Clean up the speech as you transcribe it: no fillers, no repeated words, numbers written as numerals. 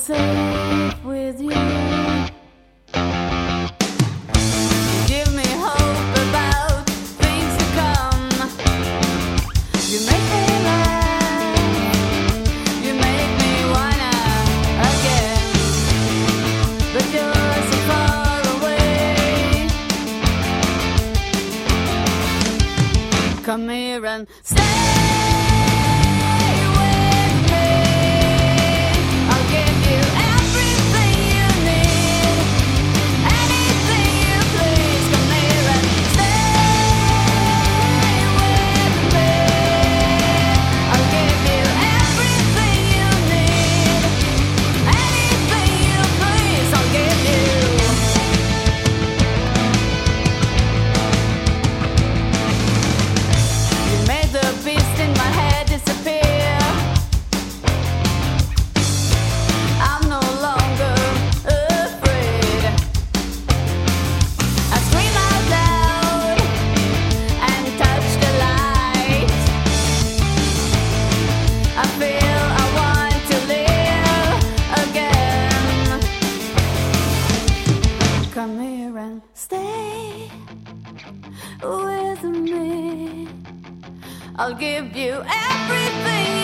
safe with you. Give me hope about things to come. You make me laugh. You make me wanna again. But you're so far away. Come here and stay. Come here and stay with me. I'll give you everything.